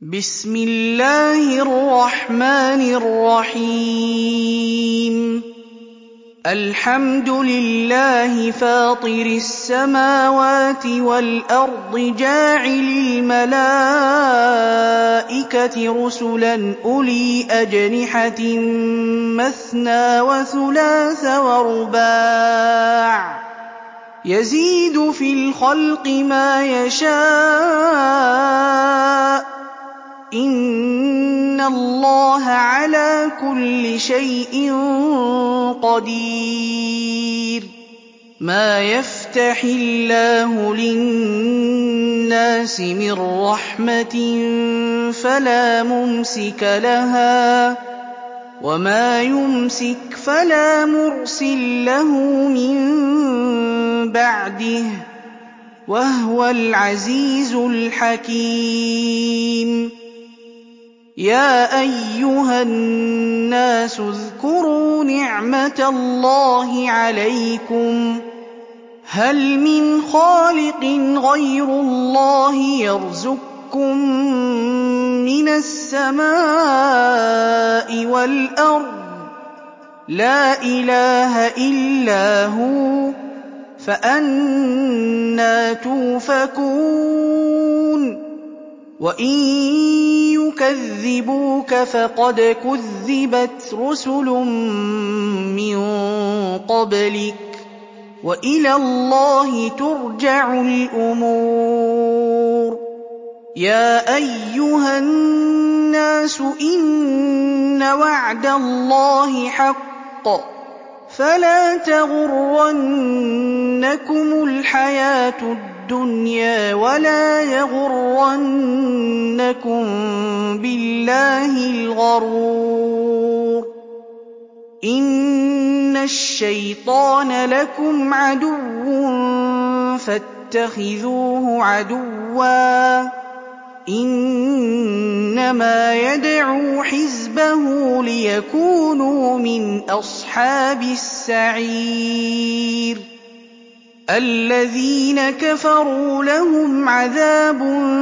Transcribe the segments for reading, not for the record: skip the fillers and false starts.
بسم الله الرحمن الرحيم الحمد لله فاطر السماوات والأرض جاعل الملائكة رسلا أولي أجنحة مثنى وثلاث ورباع يزيد في الخلق ما يشاء إن الله على كل شيء قدير ما يفتح الله للناس من رحمة فلا ممسك لها وما يمسك فلا مرسل له من بعده وهو العزيز الحكيم يا أيها الناس اذكروا نعمة الله عليكم هل من خالق غير الله يرزقكم من السماء والأرض لا إله إلا هو فأنى توفكون وإن يكذبوك فقد كذبت رسل من قبلك وإلى الله ترجع الأمور يا أيها الناس إن وعد الله حق فلا تغرنكم الحياة الدنيا ولا يغرنكم بالله الغرور إن الشيطان لكم عدو فاتخذوه عدوا إنما يدعو حزبه ليكونوا من أصحاب السعير الذين كفروا لهم عذاب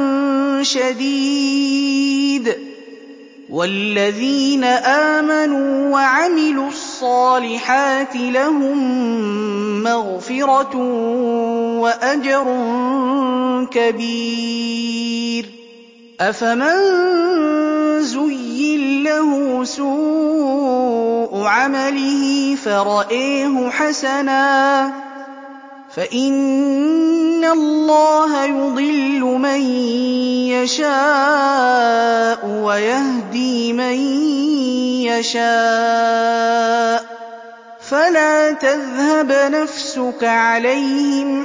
شديد والذين آمنوا وعملوا الصالحات لهم مغفرة وأجر كبير أفمن زين له سوء عمله فرآه حسنا فإن الله يضل من يشاء ويهدي من يشاء فلا تذهب نفسك عليهم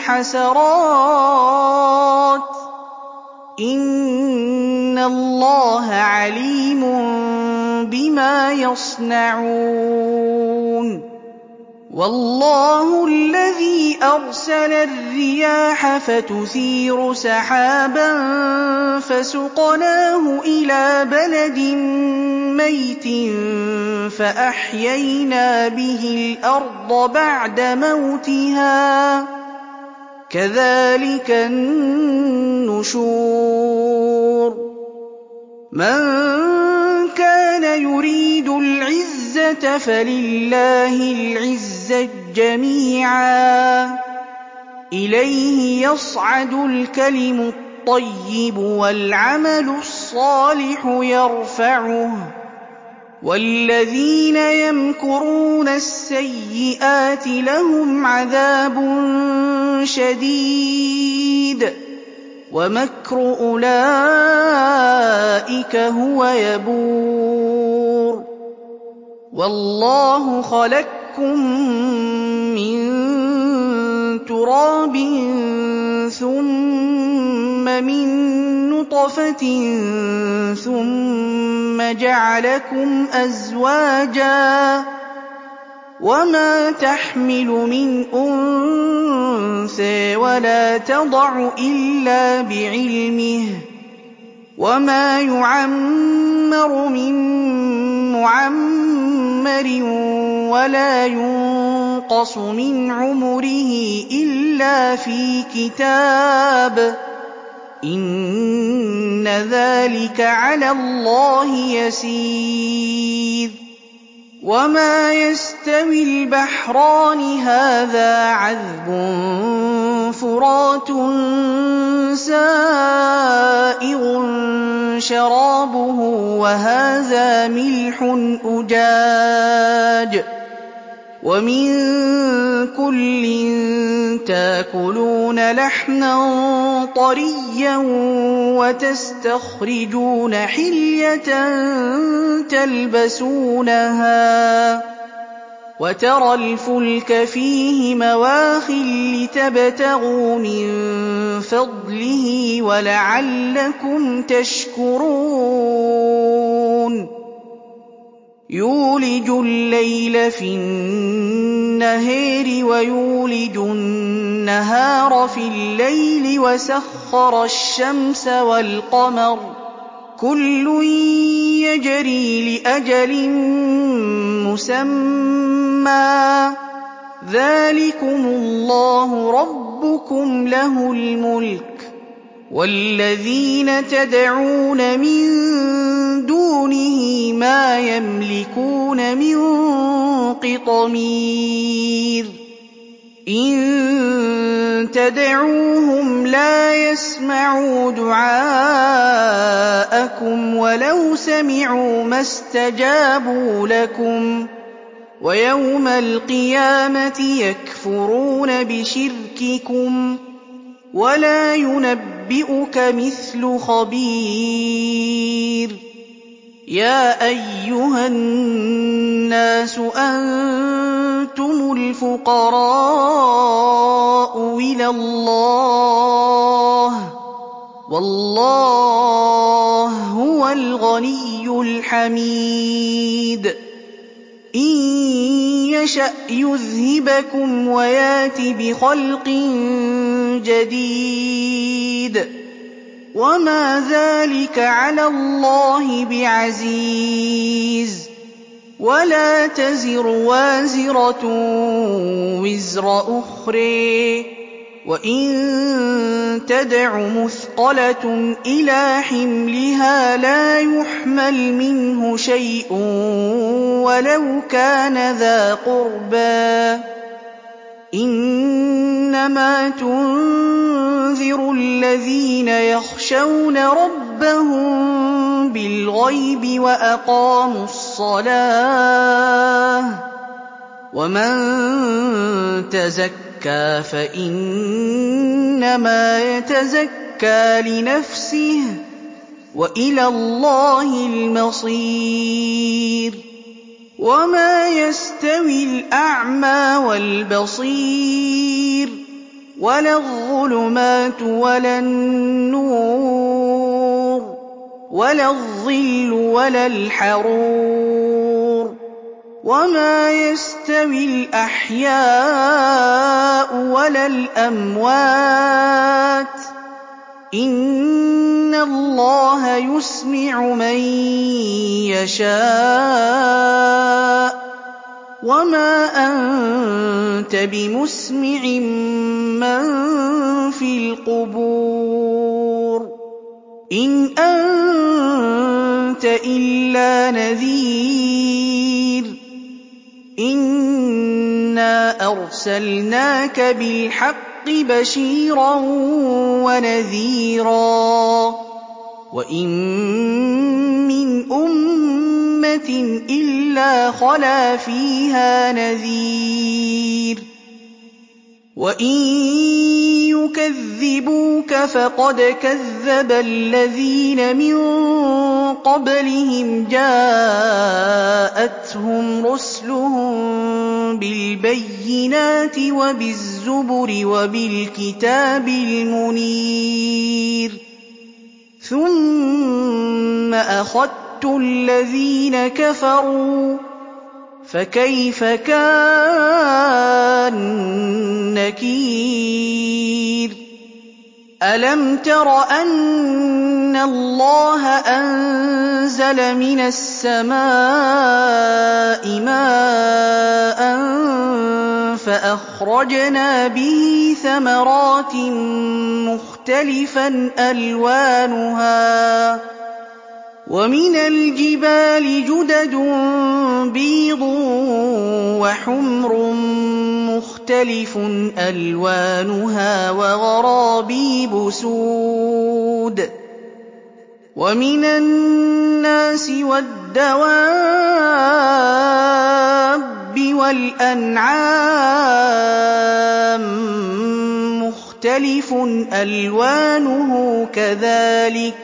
حسرات إن الله عليم بما يصنعون والله الذي أرسل الرياح فتثير سحابا فسقناه إلى بلد ميت فأحيينا به الأرض بعد موتها كذلك النشور من كان يريد العزة فلله العزة جميعا إليه يصعد الكلم الطيب والعمل الصالح يرفعه والذين يمكرون السيئات لهم عذاب شديد ومكر أولئك هو يبور والله خلقكم من تراب ثم من نطفة ثم جعلكم أزواجا وما تحمل من أنثى ولا تضع إلا بعلمه وما يعمر من معمر ولا ينقص من عمره إلا في كتاب إن إِنَّ ذَٰلِكَ عَلَى اللَّهِ يَسِيرٌ وَمَا يَسْتَوِي الْبَحْرَانِ هَٰذَا عَذْبٌ فُرَاتٌ سَائِغٌ شَرَابُهُ وَهَٰذَا مِلْحٌ أُجَاجٌ وَمِن كُلٍّ تَأْكُلُونَ لَحْمًا طَرِيًّا وَتَسْتَخْرِجُونَ حِلْيَةً تَلْبَسُونَهَا وَتَرَى الْفُلْكَ فِيهِ مَوَاخِرَ لِتَبْتَغُوا مِن فَضْلِهِ وَلَعَلَّكُمْ تَشْكُرُونَ يُولِجُ اللَّيْلَ فِي النَّهَارِ وَيُولِجُ النَّهَارَ فِي اللَّيْلِ وَسَخَّرَ الشَّمْسَ وَالْقَمَرَ كُلٌّ يَجْرِي لِأَجَلٍ مُّسَمًّى ۚ ذَٰلِكُمُ اللَّهُ رَبُّكُمْ لَهُ الْمُلْكُ ۚ وَالَّذِينَ تَدْعُونَ مِن دُونِهِ مَا يَمْلِكُونَ مِن قِطْمِيرٍ إِن تَدْعُوهُمْ لَا يَسْمَعُوا دُعَاءَكُمْ وَلَوْ سَمِعُوا مَا اسْتَجَابُوا لَكُمْ ۖ وَيَوْمَ الْقِيَامَةِ يَكْفُرُونَ بِشِرْكِكُمْ ۚ وَلَا يُنَبِّئُكَ مِثْلُ خَبِيرٍ يَا أَيُّهَا النَّاسُ أَنتُمُ الْفُقَرَاءُ إِلَى اللَّهِ ۖ وَاللَّهُ هُوَ الْغَنِيُّ الْحَمِيدُ إِن يَشَأْ يُذْهِبْكُمْ وَيَأْتِ بِخَلْقٍ جَدِيدٍ وَمَا ذَٰلِكَ عَلَى اللَّهِ بِعَزِيزٍ وَلَا تَزِرُ وَازِرَةٌ وِزْرَ أُخْرَىٰ ۚ وَإِن تَدْعُ مُثْقَلَةٌ إِلَىٰ حِمْلِهَا لَا يُحْمَلْ مِنْهُ شَيْءٌ وَلَوْ كَانَ ذَا قُرْبَىٰ ۗ إِنَّمَا تُنذِرُ الَّذِينَ يَخْشَوْنَ رَبَّهُم بِالْغَيْبِ وَأَقَامُوا الصَّلَاةَ ۚ وَمَن تَزَكَّىٰ فَإِنَّمَا يَتَزَكَّىٰ لِنَفْسِهِ ۚ وَإِلَى اللَّهِ الْمَصِيرُ وَمَا يَسْتَوِي الْأَعْمَىٰ وَالْبَصِيرُ وَلَا الظُّلُمَاتُ وَلَا النُّورُ وَلَا الظِّلُّ وَلَا الْحَرُورُ وَمَا يَسْتَوِي الْأَحْيَاءُ وَلَا الْأَمْوَاتُ ۚ إِنَّ اللَّهَ يُسْمِعُ مَن يَشَاءُ ۖ وَمَا أَنتَ بِمُسْمِعٍ مَّن فِي الْقُبُورِ إِنْ أَنتَ إِلَّا نَذِيرٌ إِنَّا أَرْسَلْنَاكَ بِالْحَقِّ بَشِيرًا وَنَذِيرًا ۚ وَإِن مِّنْ أُمَّةٍ إِلَّا خَلَا فِيهَا نَذِيرٌ ۚ وَإِن يُكَذِّبُوكَ فَقَدْ كَذَّبَ الَّذِينَ مِن قَبْلِهِمْ جَاءَتْهُمْ رُسُلُهُم بِالْبَيِّنَاتِ وَبِالزُّبُرِ وَبِالْكِتَابِ الْمُنِيرِ ثُمَّ أَخَذْتُ الَّذِينَ كَفَرُوا فَكَيْفَ كَانَ نَكِيرِ أَلَمْ تَرَ أَنَّ اللَّهَ أَنزَلَ مِنَ السَّمَاءِ مَاءً فَأَخْرَجْنَا بِهِ ثَمَرَاتٍ مُّخْتَلِفًا أَلْوَانُهَا وَمِنَ الْجِبَالِ جُدَدٌ بِيضٌ وَحُمْرٌ مُّخْتَلِفٌ أَلْوَانُهَا وَغَرَابِيبُ سُودٌ وَمِنَ النَّاسِ وَالدَّوَابِّ وَالْأَنْعَامِ مُخْتَلِفٌ أَلْوَانُهُ كَذَٰلِكَ ۗ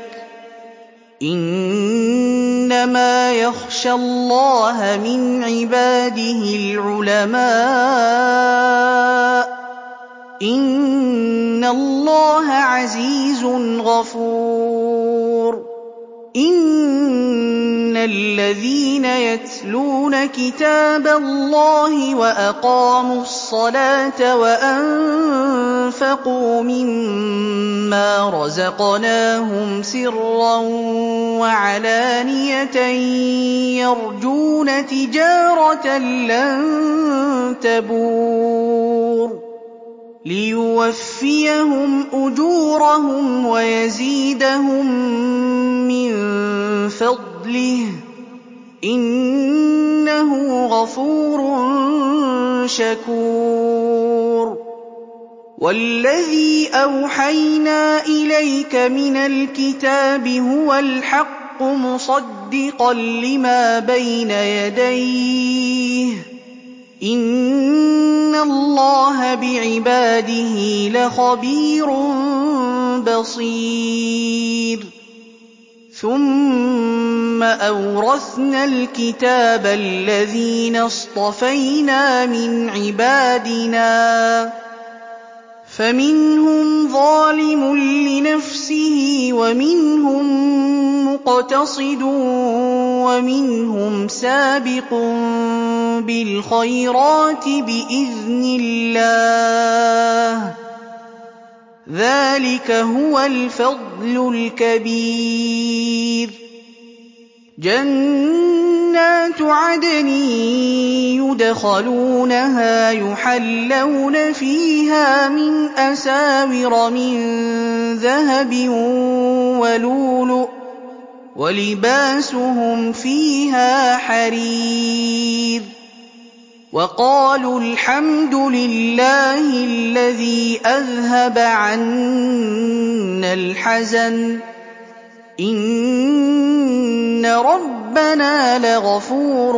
إِنَّمَا يَخْشَى اللَّهَ مِنْ عِبَادِهِ الْعُلَمَاءُ ۗ إِنَّ اللَّهَ عَزِيزٌ غَفُورٌ إِنَّ الَّذِينَ يَتْلُونَ كِتَابَ اللَّهِ وَأَقَامُوا الصَّلَاةَ وَأَنفَقُوا مِمَّا رَزَقْنَاهُمْ سِرًّا وَعَلَانِيَةً يَرْجُونَ تِجَارَةً لَّن تَبُورَ لِيُوَفِّيَهُمْ أُجُورَهُمْ وَيَزِيدَهُم مِّن فَضْلِهِ ۚ إِنَّهُ غَفُورٌ شَكُورٌ وَالَّذِي أَوْحَيْنَا إِلَيْكَ مِنَ الْكِتَابِ هُوَ الْحَقُّ مُصَدِّقًا لِّمَا بَيْنَ يَدَيْهِ ۗ إِنَّ اللَّهَ بِعِبَادِهِ لَخَبِيرٌ بَصِيرٌ ثُمَّ أَوْرَثْنَا الْكِتَابَ الَّذِينَ اصْطَفَيْنَا مِنْ عِبَادِنَا فَمِنْهُمْ ظَالِمٌ لِّنَفْسِهِ وَمِنْهُم مُّقْتَصِدٌ وَمِنْهُمْ سَابِقٌ بِالْخَيْرَاتِ بِإِذْنِ اللَّهِ ۚ ذَٰلِكَ هُوَ الْفَضْلُ الْكَبِيرُ جَنَّاتُ عَدْنٍ يُدْخَلُونَهَا يُحَلَّوْنَ فِيهَا مِنْ أَسَاوِرَ مِن ذَهَبٍ وَلُؤْلُؤًا وَلِبَاسُهُمْ فِيهَا حَرِيرٌ وَقَالُوا الْحَمْدُ لِلَّهِ الَّذِي أَذْهَبَ عَنَّا الْحَزَنَ ۖ إِنَّ رَبَّنَا لَغَفُورٌ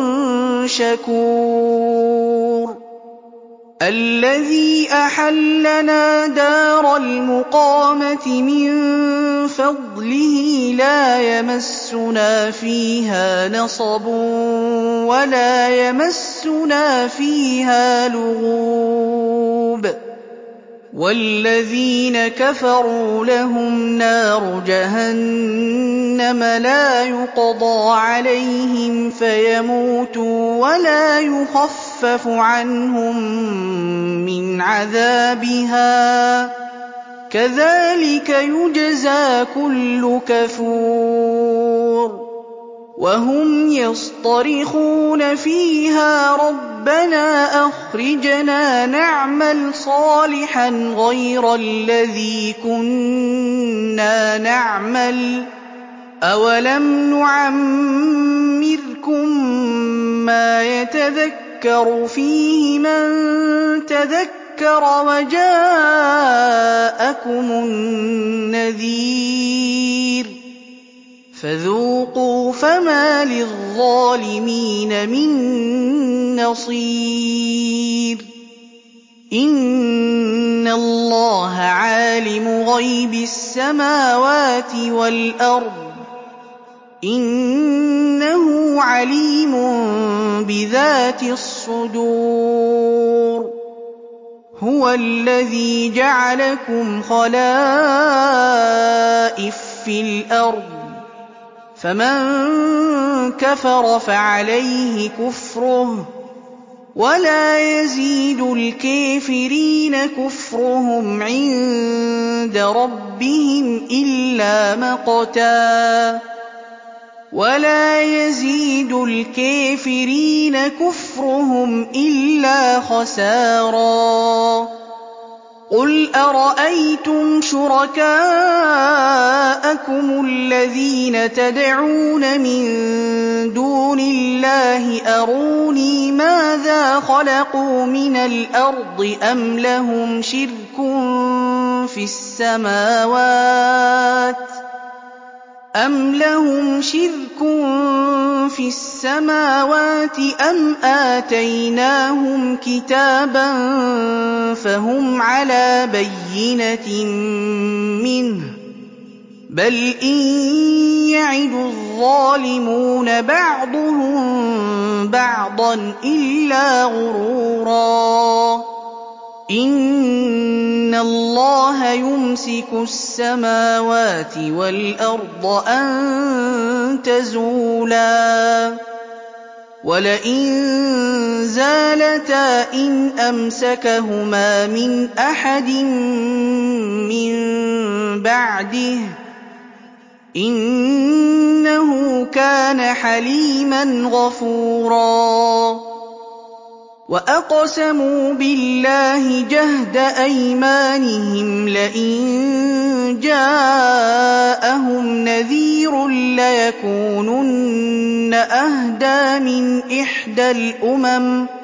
شَكُورٌ الَّذِي أَحَلَّنَا دَارَ الْمُقَامَةِ مِن فَضْلِهِ لَا يَمَسُّنَا فِيهَا نَصَبٌ وَلَا يَمَسُّنَا فِيهَا لُغُوبٌ وَالَّذِينَ كَفَرُوا لَهُمْ نَارُ جَهَنَّمَ لَا يُقْضَىٰ عَلَيْهِمْ فَيَمُوتُوا وَلَا يُخَفَّفُ عَنْهُم مِّنْ عَذَابِهَا ۚ كَذَٰلِكَ يُجْزَىٰ كُلُّ كَفُورٍ وَهُمْ يَصْطَرِخُونَ فِيهَا رَبَّنَا أَخْرِجْنَا نَعْمَلْ صَالِحًا غَيْرَ الَّذِي كُنَّا نَعْمَلُ ۚ أَوَلَمْ نُعَمِّرْكُم مَّا يَتَذَكَّرُ فِيهِ مَن تَذَكَّرَ وَجَاءَكُمُ النَّذِيرُ ۖ فَذُوقُوا فَمَا لِلظَّالِمِينَ مِن نَّصِيرٍ إِنَّ اللَّهَ عَالِمُ غَيْبِ السَّمَاوَاتِ وَالْأَرْضِ ۚ إِنَّهُ عَلِيمٌ بِذَاتِ الصُّدُورِ هُوَ الَّذِي جَعَلَكُمْ خَلَائِفَ فِي الْأَرْضِ ۚ فَمَن كَفَرَ فَعَلَيْهِ كُفْرُهُ ۖ وَلَا يَزِيدُ الْكَافِرِينَ كُفْرُهُمْ عِندَ رَبِّهِمْ إِلَّا مَقْتًا ۖ وَلَا يَزِيدُ الْكَافِرِينَ كُفْرُهُمْ إِلَّا خَسَارًا قُلْ أَرَأَيْتُمْ شُرَكَاءَكُمُ الَّذِينَ تَدْعُونَ مِن دُونِ اللَّهِ أَرُونِي مَاذَا خَلَقُوا مِنَ الْأَرْضِ أَمْ لَهُمْ شِرْكٌ فِي السَّمَاوَاتِ أَمْ آتَيْنَاهُمْ كِتَابًا فَهُمْ عَلَىٰ بَيِّنَةٍ مِّنْهُ ۚ بَلْ إِن يَعِدُ الظَّالِمُونَ بَعْضُهُم بَعْضًا إِلَّا غُرُورًا إِنَّ اللَّهَ يُمْسِكُ السَّمَاوَاتِ وَالْأَرْضَ أَن تَزُولَا وَلَئِن زَالَتَا إِنْ أَمْسَكَهُمَا مِنْ أَحَدٍ مِّن بَعْدِهِ ۚ إِنَّهُ كَانَ حَلِيمًا غَفُورًا وَأَقْسَمُوا بِاللَّهِ جَهْدَ أَيْمَانِهِمْ لَئِن جَاءَهُمْ نَذِيرٌ لَّيَكُونُنَّ أَهْدَىٰ مِنْ إِحْدَى الْأُمَمِ ۖ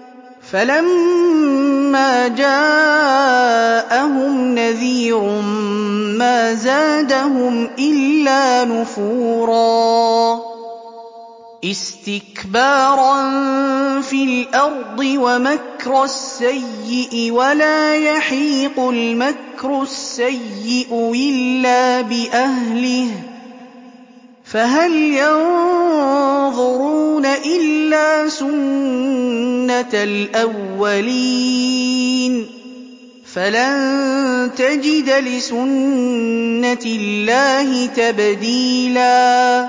فَلَمَّا جَاءَهُمْ نَذِيرٌ مَّا زَادَهُمْ إِلَّا نُفُورًا اسْتِكْبَارًا فِي الْأَرْضِ وَمَكْرَ السَّيِّئِ ۚ وَلَا يَحِيقُ الْمَكْرُ السَّيِّئُ إِلَّا بِأَهْلِهِ ۚ فَهَلْ يَنظُرُونَ إِلَّا سُنَّتَ الْأَوَّلِينَ ۚ فَلَن تَجِدَ لِسُنَّةِ اللَّهِ تَبْدِيلًا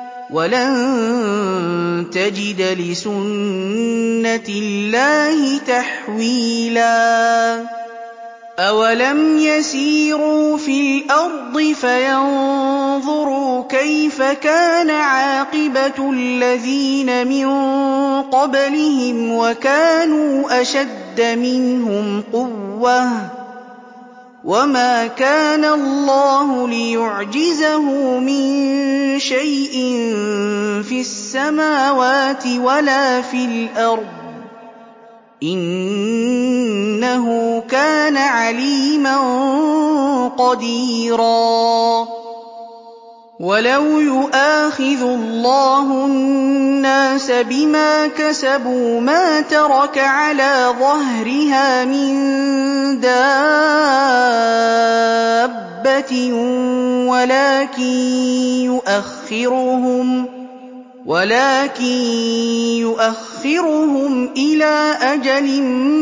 وَلَن تَجِدَ لِسُنَّةِ اللَّهِ تَحْوِيلًا أَوَلَمْ يَسِيرُوا فِي الْأَرْضِ فَيَنظُرُوا كَيْفَ كَانَ عَاقِبَةُ الَّذِينَ مِن قَبْلِهِمْ وَكَانُوا أَشَدَّ مِنْهُمْ قُوَّةً ۚ وَمَا كَانَ اللَّهُ لِيُعْجِزَهُ مِن شَيْءٍ فِي السَّمَاوَاتِ وَلَا فِي الْأَرْضِ ۚ إِنَّهُ كَانَ عَلِيمًا قَدِيرًا وَلَوْ يُؤَاخِذُ اللَّهُ النَّاسَ بِمَا كَسَبُوا مَا تَرَكَ عَلَىٰ ظَهْرِهَا مِن دَابَّةٍ وَلَٰكِن يُؤَخِّرُهُمْ إِلَىٰ أَجَلٍ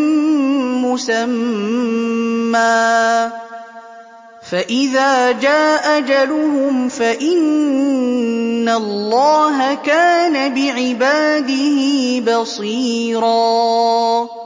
مُّسَمًّى ۖ فَإِذَا جَاءَ أَجَلُهُمْ فَإِنَّ اللَّهَ كَانَ بِعِبَادِهِ بَصِيرًا